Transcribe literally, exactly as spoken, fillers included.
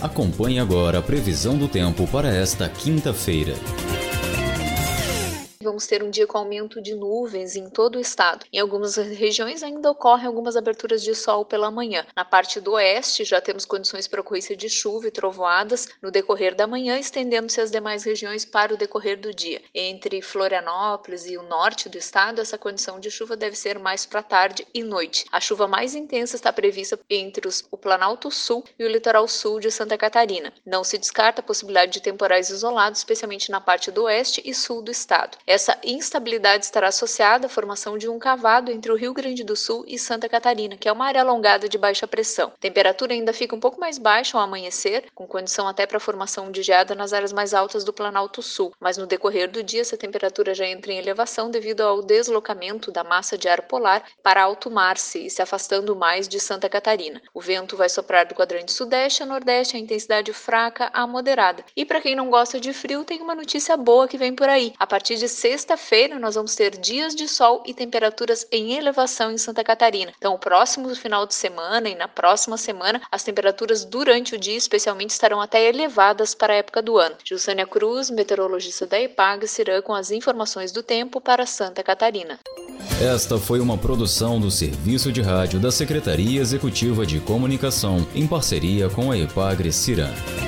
Acompanhe agora a previsão do tempo para esta quinta-feira. Vamos ter um dia com aumento de nuvens em todo o estado. Em algumas regiões ainda ocorrem algumas aberturas de sol pela manhã. Na parte do oeste já temos condições para ocorrência de chuva e trovoadas no decorrer da manhã, estendendo-se às demais regiões para o decorrer do dia. Entre Florianópolis e o norte do estado, essa condição de chuva deve ser mais para tarde e noite. A chuva mais intensa está prevista entre os, o Planalto Sul e o litoral sul de Santa Catarina. Não se descarta a possibilidade de temporais isolados, especialmente na parte do oeste e sul do estado. Essa instabilidade estará associada à formação de um cavado entre o Rio Grande do Sul e Santa Catarina, que é uma área alongada de baixa pressão. A temperatura ainda fica um pouco mais baixa ao amanhecer, com condição até para a formação de geada nas áreas mais altas do Planalto Sul, mas no decorrer do dia essa temperatura já entra em elevação devido ao deslocamento da massa de ar polar para alto mar-se e se afastando mais de Santa Catarina. O vento vai soprar do quadrante sudeste a nordeste, a intensidade fraca a moderada. E para quem não gosta de frio, tem uma notícia boa que vem por aí. A partir de sexta-feira nós vamos ter dias de sol e temperaturas em elevação em Santa Catarina. Então, o próximo final de semana e na próxima semana, as temperaturas durante o dia especialmente estarão até elevadas para a época do ano. Gilsânia Cruz, meteorologista da EPAGRE-CIRAM, com as informações do tempo para Santa Catarina. Esta foi uma produção do Serviço de Rádio da Secretaria Executiva de Comunicação, em parceria com a EPAGRE-CIRAM.